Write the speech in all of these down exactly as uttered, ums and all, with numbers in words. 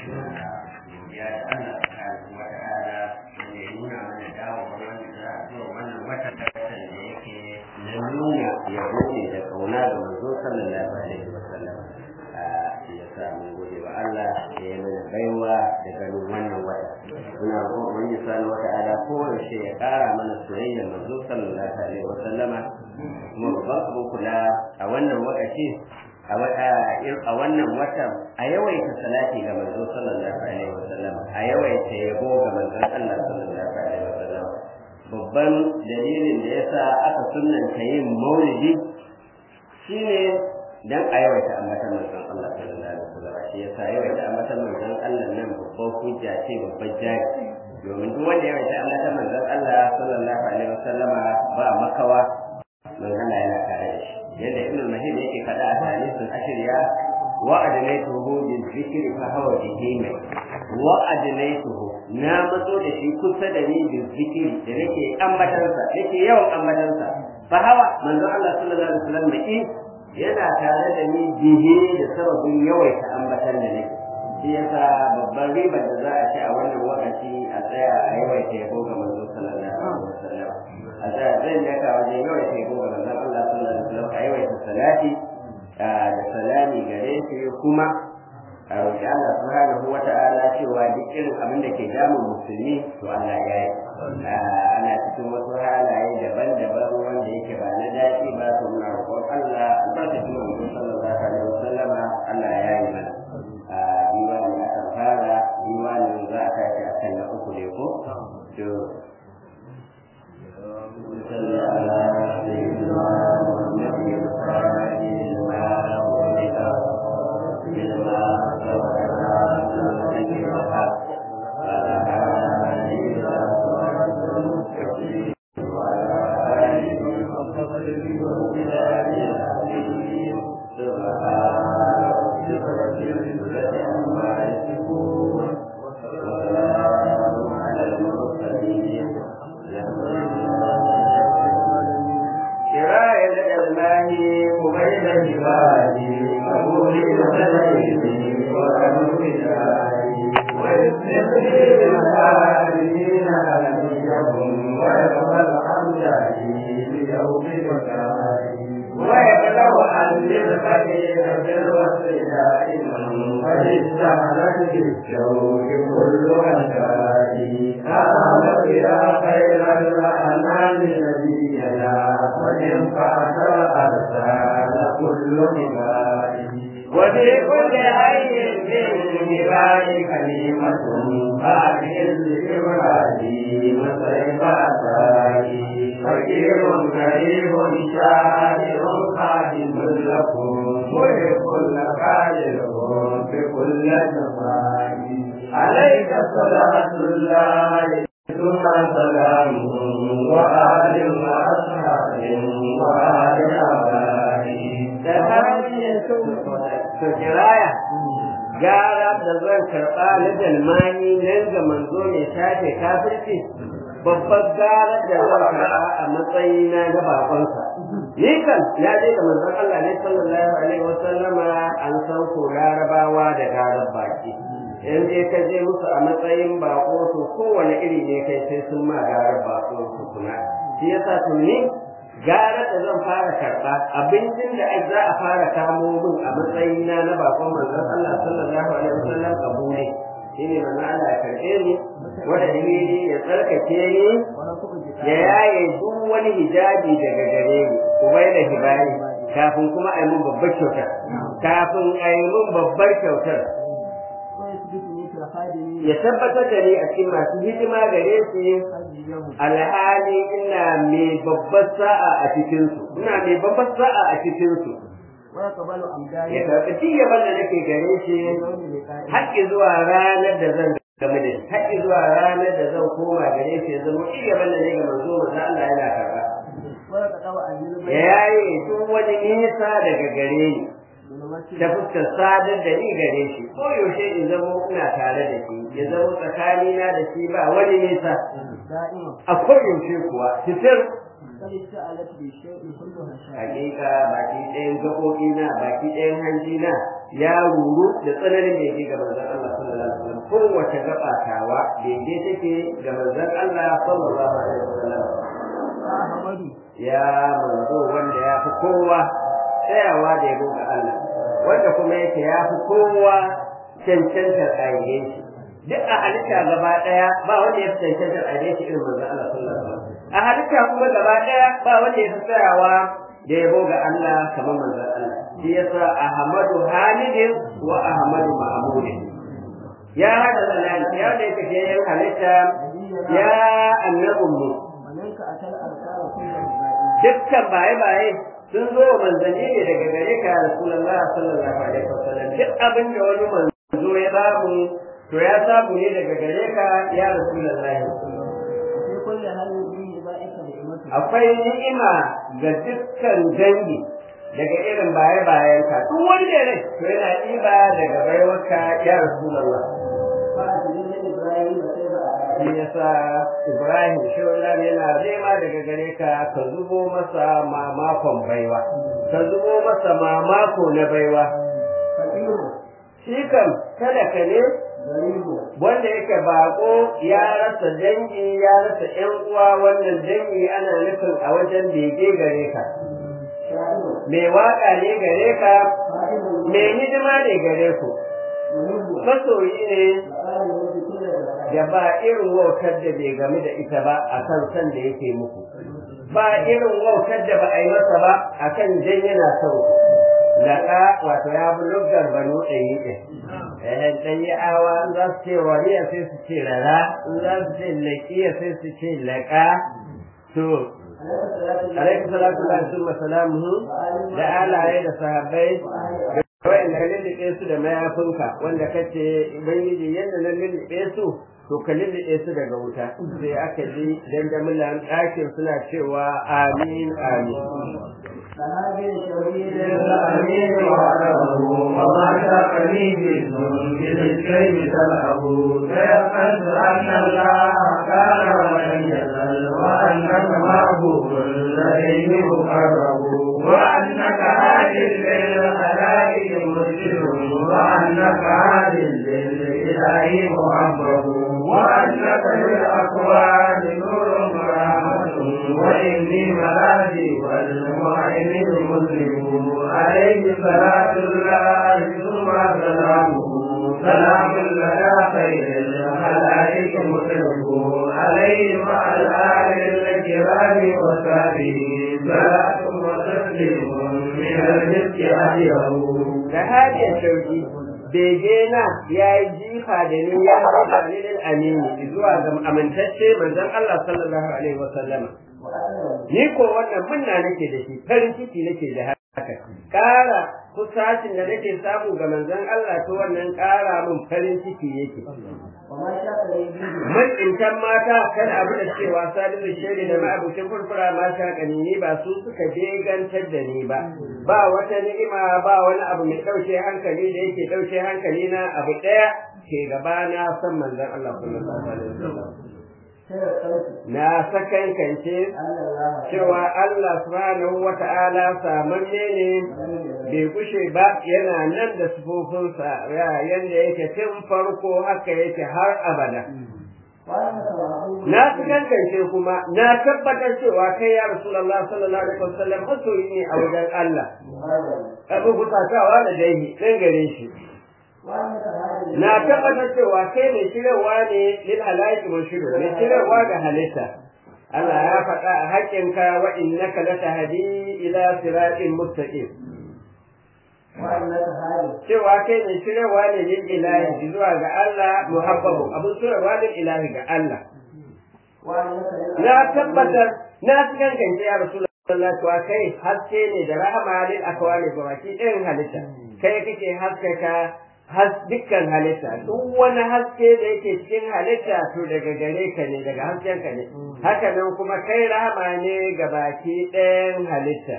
ya da Allah subhanahu wa ta'ala wanda ya nuna mana dawo wannan da zuwa wannan wata tabbatar da yake na nuna yabo ne da kauna ga manzo sallallahu alaihi wasallam ya sa mun gode wa Allah da ya mana baiwa da ganin wannan wata muna roƙon wani subhanahu wa ta'ala ko yaushe ya ƙara mana soyayya manzo sallallahu alaihi wasallam kuma babban abin kula a wannan wakaci a wannan watan a yawaita salati ga manzo sallallahu alaihi wasallam a yawaita yabo ga manzon Allah sallallahu alaihi wasallam babban dalilin da yasa aka sunnanta yin maulidi shine dan a yawaita ambatan manzon Allah sallallahu alaihi wasallam shi yasa yawaita ambatan manzon Allah nan babban hujja ce babban jari domin duk wanda yawaita ambatan manzon Allah sallallahu alaihi wasallam ba makawa manzon Allah yana tare da shi yadda ibn al-mahim yake faɗa a hadisin ashriya wa adnaytuhu bil zikri fa huwa jahimi wa adnaytuhu na matso da shi kusa da ni bil zikri da nake ambatansa nake yawan ambatansa fa hawa manzon Allah sallallahu alaihi wasallam mai yana tare da ni bihe da sababin yawaita ambatan da nake shi yasa babban ribar da za a ci a wannan lokaci a tsaya a yawaita yabo ga manzon sallallahu alaihi wasallam a tsaya zai daka wajen yawaita yabo ga manzon Allah sallallahu alaihi wasallam a yawaita salati da salami gare shi kuma a roƙi Allah subhanahu wata'ala cewa duk irin abin da ke damun musulmi to Allah ya yi ana cikin wasu halaye daban-daban wanda yake ba na daɗi ba to muna roƙon Allah albarkacin manzon sallallahu alaihi wasallam Allah ya yi mana diwani aka fara diwanin za a tashi a kan na uku ne ko to صلى على سيدنا محمد وعلى وبكل عين من جبال كلمة فأكل إبراهيم سيف أتاني فقير كريم شاعر خادم لكم محب لكم بكل جمال عليك صلاة الله ثم سلامه وآل وأصحاب وآل أبائه to kiraya gara da zan karɓa na jalmani nan ga manzo ne shafe kafirci babbar gara da zan karɓa a matsayina na bakonsa ni kan ya je da manzon Allah ne sallallahu alaihi wasallama an san ko larabawa da garar baki in dai ka je musu a matsayin bako to kowane iri ne kai sai sun ma garar bako su kuna shi yasa to ni gara da zan fara karɓa abincin da za a fara kamo min a matsayina na bakon manzon Allah sallallahu alaihi wasallam abu ne shine manzon Allah ya karɓe ni wanda dalili ya tsarkake ni ya yaye duk wani hijabi daga gare ni ubai da hibari kafin kuma a yi min babbar kyautar kafin a yi min babbar kyautar ya tabbatar da ni a cikin masu hidima gare shi alhali ina mai babbar sa'a a cikinsu ina mai babbar sa'a a cikinsu ya karɓi ci gaban da nake gare shi haƙƙi zuwa ranar da zan game da shi haƙƙi zuwa ranar da zan koma gare shi ya zama ci gaban da nake manzo manzo Allah yana karɓa ya yaye duk wani nisa daga gare ni ta fuskar sadar da ni gare shi ko yaushe in zama ina tare da shi ya zama tsakanina da shi ba wani nisa a koyaushe kuwa fitar hakika baki ɗayan gaɓoɓi na baki ɗayan hanji na ya ruru da tsananin bege ga manzon Allah sallallahu alaihi wasallam kowace gaba tawa bege take ga manzon Allah sallallahu alaihi wasallam ya manzo wanda ya fi kowa tsayawa da yabo ga Allah wanda kuma yake ya fi kowa cancantar ayyukan shi duk a halitta gaba daya ba wanda ya fi cancantar ayyukan shi irin manzon Allah sallallahu alaihi wasallam a halitta kuma gaba daya ba wanda ya fi tsayawa da yabo ga Allah kamar manzon Allah shi yasa Ahmadu Hamidin wa Ahmadu Mahmudin ya hada sanan ya da yake yin halitta ya annabun mu dukkan baye baye sun zo manzanni ne daga gare ka Rasulullah sallallahu alaihi wasallam duk abin da wani manzo ya bamu to ya samu ne daga gare ka ya Rasulullah akwai ni'ima ga dukkan dangi daga irin baye bayan ka duk wanda ne to yana iba daga baiwarka ya Rasulullah shi yasa Ibrahim shi wannan yana nema daga gare ka ka zubo masa mamakon baiwa ka zubo masa mamako na baiwa shi kam talaka ne wanda yake bako ya rasa dangi ya rasa ƴan uwa wannan dangi ana nufin a wajen bege gare ka mai waka ne gare ka mai hidima ne gare ku masoyi ne da ba irin wautar da bai game da ita ba a kan san da yake muku ba irin wautar da ba a yi masa ba a kan jan yana son laƙa wato ya bi lugar banu ɗanyi ɗin eh ɗanyi awa in za su ce wariya sai su ce rara in za su ce laƙiya sai su ce laƙa to alaikum salatu alaihi wa salamuhu da alaye da sahabbai wa'anda ka lullube su da mayafinka wanda kace ubangiji yadda na lullube su to ka lullube su daga wuta sai aka ji dandamilan ɗakin suna cewa amin amin الأمين وعده وما شاقني بالذنب بالكيف تلعب فيقصد أن الله كان ولم يزل وأنك معبود لديه مقرب وأنك عادل للخلائق مرشد وأنك عادل للإله محبب وأنك للأكوان نور ورحمة وإني ملاذي والمعين المسلم عليه صلاة الله ثم سلامه سلام لنا خير الخلائق مسلم عليه مع الآل الكرام وصحبه صلاة وتسليم من المسك أهله. لهذه الشوكي begena ya yi jifa da ni ya haɗa lilin amini zuwa ga amintacce manzon Allah sallallahu alaihi wa sallama ni ko wannan munna nake da shi farin ciki nake da haka ƙara kusacin da nake samu ga manzon Allah to wannan ƙara mun farin ciki yake mun intan mata kan abu da cewa salisu shiri da ma'abucin furfura ma shaƙani ni ba su suka begantar da ni ba ba wata ni'ima ba wani abu mai ɗauke hankali da yake ɗauke hankali na abu ɗaya ke gaba na san manzon Allah sallallahu alaihi wasallam na sakankance cewa Allah subhanahu wa ta'ala samanne ne bai kushe ba yana nan da sufofinsa yanda yake tun farko haka yake har abada na sakankance kuma na tabbatar cewa kai ya Rasulullah sallallahu alaihi wasallam masoyi ne a wajen Allah abu bukatawa da dai dan gare shi na tabbatar cewa kai mai shirarwa ne lil halaiki mun shiru mai shirarwa ga halitta Allah ya faɗa a haƙƙinka wa innaka latahdi ila siratin mustaqim cewa kai mai shirarwa ne lil ilahi zuwa ga Allah muhabbabu abun shirarwa lil ilahi ga Allah na tabbatar na tsankance ya Rasulullah cewa kai haske ne da rahama lil akwali ga baki ɗayan halitta kai kake haskaka has dukkan halitta duk wani haske da yake cikin halitta to daga gare ka ne daga hasken ka ne haka nan kuma kai rahama ne ga baki ɗayan halitta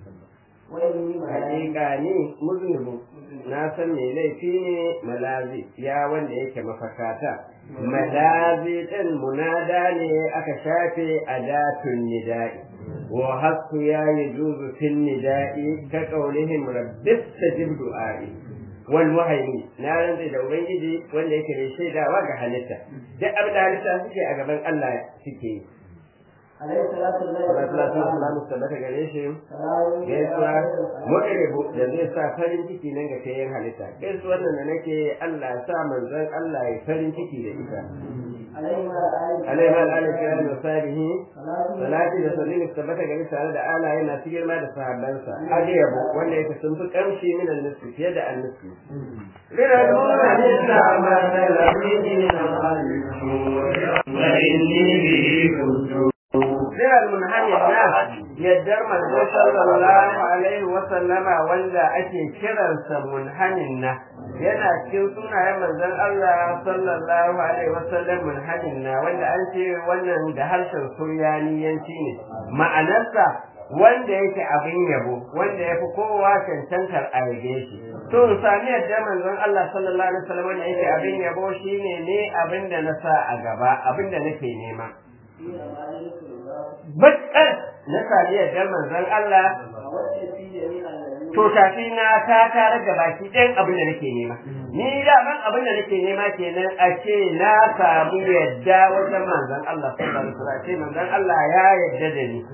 hakika ni muznibu na san me laifi ne malazi ya wanda yake mafakata malazi din munada ne aka shafe adatun nida'i wa hasku ya yajuzu fil nida'i ka qawlihim rabbis tajib du'a'i wal muhaimin na rantsa da ubangiji wanda yake da shaidawa ga halitta duk abin da halitta suke a gaban Allah suke yi عليه الصلاة والسلام salamu tabbata gare shi gaisuwa mu'ribu da zai sa farin ciki nan ga kayan halitta gaisuwar nan da nake Allah sa manzon Allah ya farin ciki da ita alaihi wa alihi wa sahbihi salati da sallini tabbata gare tare da ala yana cikin ma da sahabbansa ajabu wanda yake sun fi kamshi min annabi fiye da annabi lina duna lilla ma talabina wa inni bihi kuntu sai al-munhamid na yaddar manzo sallallahu alaihi wa sallama wanda ake kiransa munhamin na yana cikin sunayen manzon Allah sallallahu alaihi wa sallam munhamin na wanda an ce wannan da harshen suryaniyanci ne ma'anarsa wanda yake abin yabo wanda yafi kowa cancantar a yabe shi to sami yadda manzon Allah sallallahu alaihi wa sallam wanda yake abin yabo shine ne abin da na sa a gaba abin da nake nema bakar na saliyar da manzon Allah to tafi na ta tare da baki ɗayan abin da nake nema ni da ban abin da nake nema kenan a ce na samu yadda wajen manzon Allah sallallahu alaihi wasallam ce manzon Allah ya yadda da ni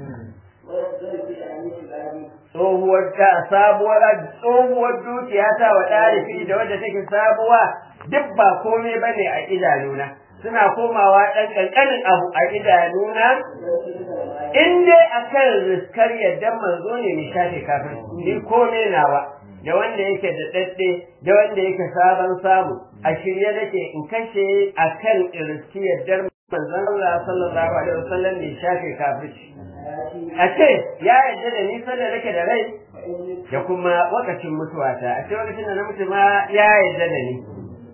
tsohuwar ta sabuwar tsohuwar dukiya ta wa ɗarifi da wadda take sabuwa duk ba komai bane a idanuna suna komawa ɗan ƙanƙanin abu a idanuna in dai akan riskar yadda manzo ne ni shafe kafin ni kome nawa da wanda yake da ɗaɗɗe da wanda yake sabon samu a shirye nake in kashe akan riski yaddar manzon Allah sallallahu alaihi wasallam ne shafe kafin a ce ya yadda da ni sanda nake da rai da kuma wakacin mutuwata a ce wakacin da na mutu ma ya yadda da ni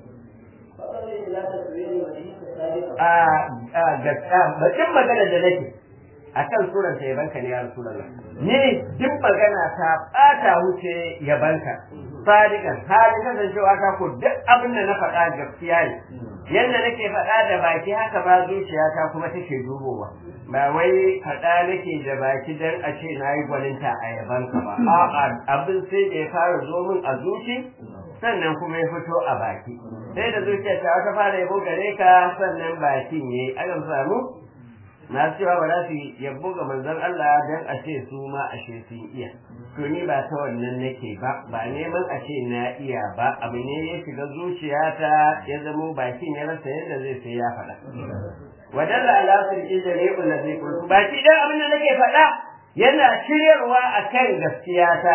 a gaskiya bakin magana da nake akan suran ta yabanka ne ya rasulullah ni duk magana ta bata wuce yabanka sadikan hali kasancewa ta ko duk abin da na faɗa gaskiya ne yanda nake faɗa da baki haka ba zuciyata kuma take dubowa ba wai faɗa nake da baki dan a ce na yi gwaninta a yabanka ba a'a abin sai da ya fara zo min a zuci sannan kuma ya fito a baki sai da zuciyar ta ta fara yabo gare ka sannan bakin yayi akan samu na cewa ba za su yabo ga manzon Allah dan a ce su ma ashe sun iya to ni ba ta wannan nake ba ba neman a ce na iya ba abu ne ya shiga zuciyata ya zamo bakin ya rasa yadda zai sai ya faɗa wadalla ala sirri jami'ul ladhi qultu baki dan abin da nake faɗa yana shiryarwa akan gaskiyata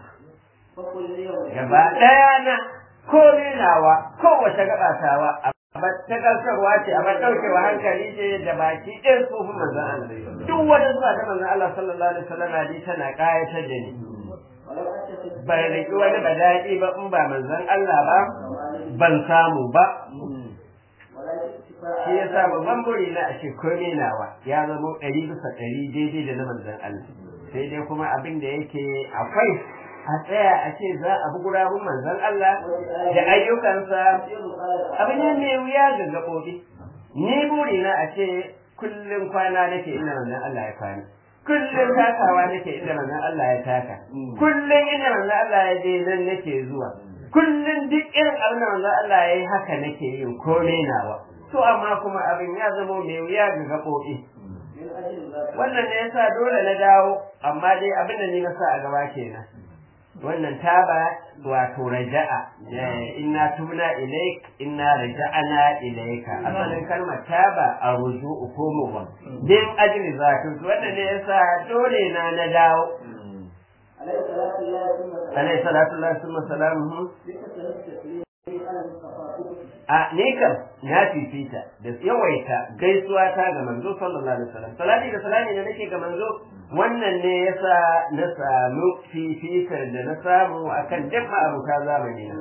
gaba ɗaya na komai nawa kowace gabatawa amma ta karsarwa ce amma ɗaukewa hankali ce da baki ɗin tsofin manzan Allah duk wani zuwa ta manzan Allah sallallahu alaihi wasallam ne tana ƙayatar da ni ban riki wani badaɗi ba in ba manzan Allah ba ban samu ba shi yasa babban buri na a ce komai nawa ya zama ɗari bisa ɗari daidai da na manzan Allah sai dai kuma abin da yake akwai a tsaya a ce za a bi gurabun manzon Allah da ayyukansa abin ne mai wuya ga gaɓoɓi ni buri na a ce kullum kwana nake inda manzon Allah ya kwana kullum takawa nake inda manzon Allah ya taka kullum inda manzon Allah ya je nan nake zuwa kullum duk irin abin da manzon Allah ya yi haka nake yin komai nawa to amma kuma abin ya zama mai wuya ga gaɓoɓi wannan ne yasa dole na dawo amma dai abin da ni na sa a gaba kenan wannan taba wato raja'a inna tubna ilaik inna raja'ana ilaika asalin kalmar taba a ruju'u ko muwa din ajli zatu wannan ne yasa dole na na dawo alaihi salatu lillahi summa salamuhu a ne kam na fifita da yawaita gaisuwa ta ga manzo sallallahu alaihi wasallam salati da salami da nake ga manzo wannan ne yasa na samu fifitar da na samu akan duk abuka zamani na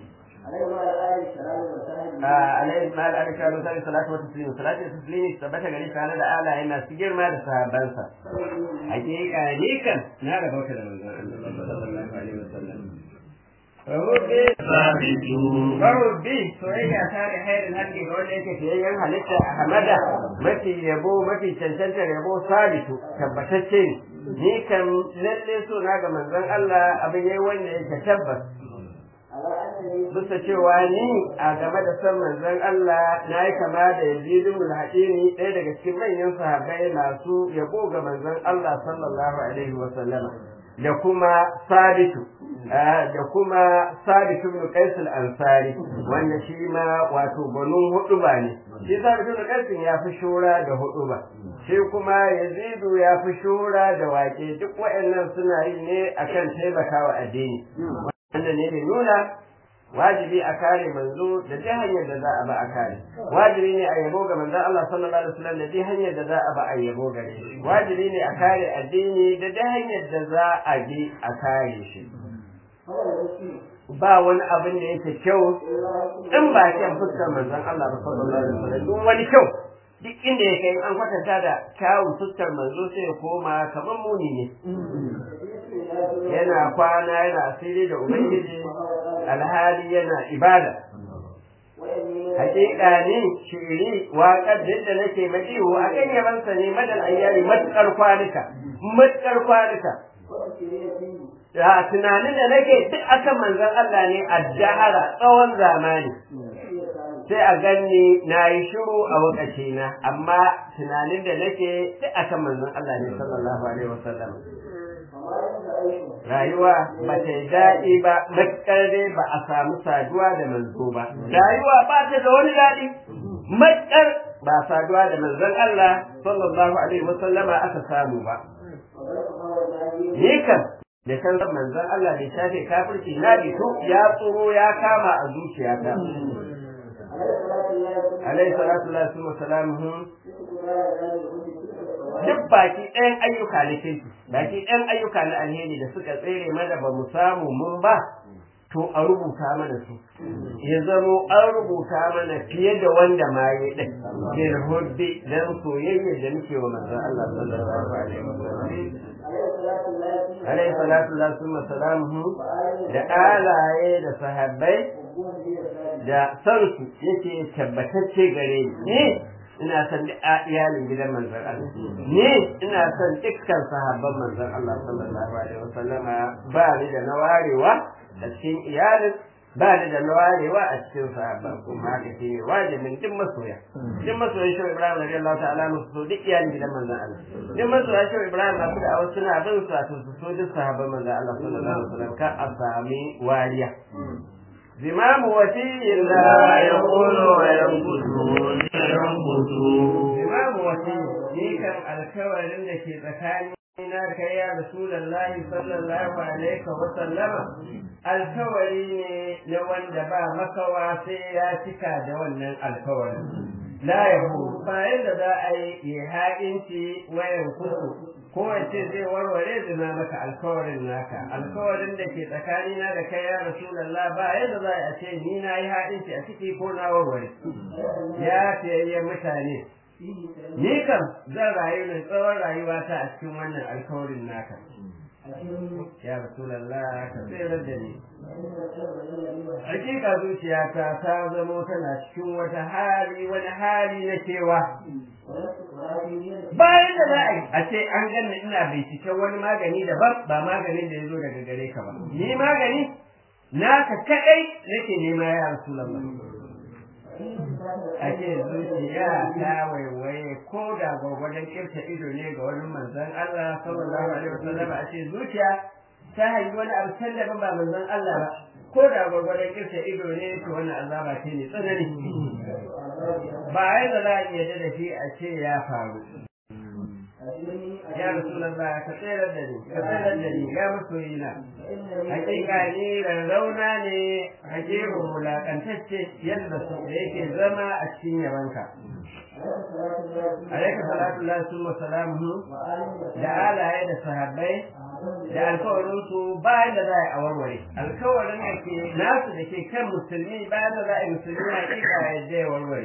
alaihi ma alaihi salatu wa salatu wa taslim salati da taslimi tabbata gari tare da ala yana su girma da sahabbansa hakika ne kan na rabauta da manzo sallallahu alaihi wasallam Farubbi soyayya ta da hairin haƙƙi ga wanda yake fiyayyen halitta a hamada mafi yabo mafi cancantar yabo sabitu tabbatacce ne ni kan lalle so na ga manzon Allah abin yayi wanda yake tabbas bisa cewa ni a game da san manzon Allah na yi kama da Yazid ibn al-Hakim ɗaya daga cikin manyan sahabbai masu yabo ga manzon Allah sallallahu alaihi wa sallama da kuma Sabitu da kuma Sabitu ibn Qais al-Ansari wanda shi ma wato banun huduba ne shi Sabitu ibn Qais ya fi shura da huduba shi kuma Yazidu ya fi shura da wake duk waɗannan suna yi ne akan taimakawa addini wanda ne mai nuna wajibi a kare manzo da duk hanyar da za a ba a kare wajibi ne a yabo ga manzon Allah sallallahu alaihi wasallam da duk hanyar da za a ba a yabo gare shi wajibi ne a kare addini da duk hanyar da za a bi a kare shi ba wani abin da yake kyau in ba kyan fuskar manzon Allah sallallahu alaihi wasallam duk wani kyau duk inda yake in an kwatanta da kyawun fuskar manzo sai ya koma kamar muni ne yana kwana yana asiri da ubangiji alhali yana ibada hakika ne shiri waƙar da nake madiwo a kan yabansa ne madal ayyari matukar kwanuka matukar kwanuka da tunanin da nake duk akan manzon Allah ne a jahara tsawon zamani sai a ganni na yi shiru a wakacina amma tunanin da nake duk akan manzon Allah ne sallallahu alaihi wasallam rayuwa ba ta yi daɗi ba matuƙar dai ba a samu saduwa da manzo ba rayuwa ba ta da wani daɗi matuƙar ba saduwa da manzon Allah sallallahu alaihi wasallama aka samu ba ni kan da kan manzon Allah da shafe kafirci na bito ya tsoro ya kama a zuciyata alaihi salatu wa salamu duk baki ɗayan ayyuka na kirki baki ɗayan ayyuka na alheri da suka tsere mana ba mu samu mun ba to a rubuta mana su ya zamo an rubuta mana fiye da wanda ma ya ɗin bil hubbi dan soyayya da muke wa manzon Allah sallallahu alaihi wasallam alaihi salatu wa salamu da alaye da sahabbai da sansu yake tabbatacce gare ni ina son duk iyalin gidan manzon Allah ni ina son dukkan sahabban manzon Allah sallallahu alaihi wasallam ba ni da na warewa a cikin iyalin ba ni da na warewa a cikin sahabban kuma haka shi ne wajibin duk masoya duk masoya shi Ibrahim radiyallahu ta'ala musu so duk iyalin gidan manzon Allah duk masoya shi Ibrahim ba su da wasu suna bin su a su so duk sahabban manzon Allah sallallahu alaihi wasallam ka a sami wariya زمام وسيل لا يقول وينقص ينقص زمام وسيل ديك الكوارن da ke tsakanina kai ya rasulullahi sallallahu alaihi wa sallama alkawari ne na wanda ba makawa sai ya cika da wannan alkawarin la yahu bayan da za a yi ha'inci wayan kusu ko wace zai warware zina maka alkawarin naka alkawarin da ke tsakanina da kai ya rasulullah ba yadda za a ce ni na yi ha'inci a ciki ko na warware ya fiyayye mutane ni kam zan rayu ne tsawon rayuwata a cikin wannan alkawarin naka ya rasulullah ka tsere da ni hakika zuciyata ta zamo tana cikin wata hali wani hali na cewa bayan da za a yi a ce an ganna ina binciken wani magani daban ba maganin da ya zo daga gare ka ba ni magani naka kaɗai nake nema ya rasulullah a ce zuciya ta waiwaye ko da gwagwadon kirta ido ne ga wani manzon Allah sallallahu alaihi wasallam a ce zuciya ta haifi wani abu can daban ba manzon Allah ba ko da gwagwadon kirta ido ne to wannan azaba ce ne tsanani ba yadda za a iya da shi a ce ya faru ya rasulullah ka tsere da ni ka tsere da ni ya masoyina hakika ni rarrauna ne hakiru mulakantacce yadda su da yake zama a cikin yabanka alaika salatu lillahi summa salamuhu da alaye da sahabbai da alkawarin su bayan da za a yi a warware alkawarin da ke nasu da ke kan musulmi bayan da za a yi musulmi hakika ya je ya warware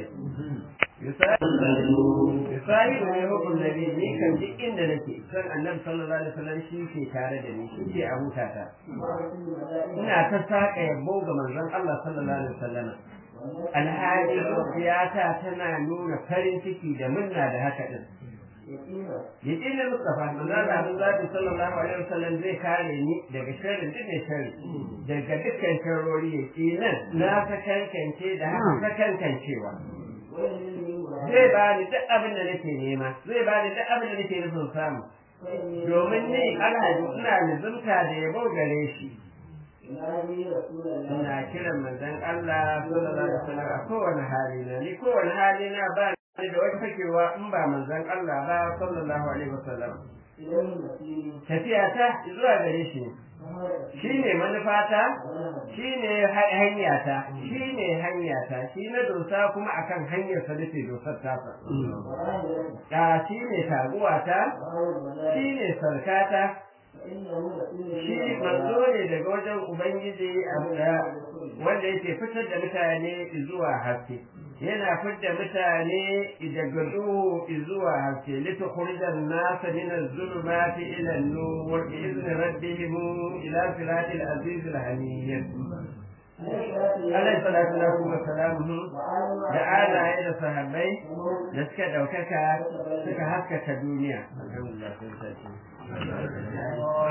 yusahibu ne hukun nabi ni kan duk inda nake san annabi sallallahu alaihi wasallam shi ke tare da ni shi ke a hutata ina ta saka yabo ga manzon Allah sallallahu alaihi wasallam alhali zuciyata tana nuna farin ciki da murna da haka din Yaƙinin Mustafa manzon Allah zai sallallahu alaihi wasallam zai kare ni daga sharrin duk mai sharri daga dukkan sharrori yaƙinin na ta kankance da haka ta kankancewa zai ba ni duk abin da nake nema zai ba ni duk abin da nake nufin samu domin ni alhaji ina nizumta da yabo gare shi ina kiran manzon Allah sallallahu alaihi wasallam a kowane hali na ni kowane hali na ba ni da wata fakewa in ba manzon Allah ba sallallahu alaihi wasallam tafiya ta zuwa gare shi shi ne manufata shi ne hanyata shi ne hanyata shi na dosa kuma akan hanyar sa nake dosar tasa a shi ne taguwata shi ne sarkata shi manzo ne daga wajen ubangiji wanda yake fitar da mutane zuwa haske yana fitar mutane daga duhu zuwa haske litukhrijan nas min az-zulumati ila an-nur bi izni rabbihim ila siratil aziz al-hamid alayhi salatu wa salamuhu da alaye da sahabbai da suka daukaka suka haskaka duniya alhamdulillah sai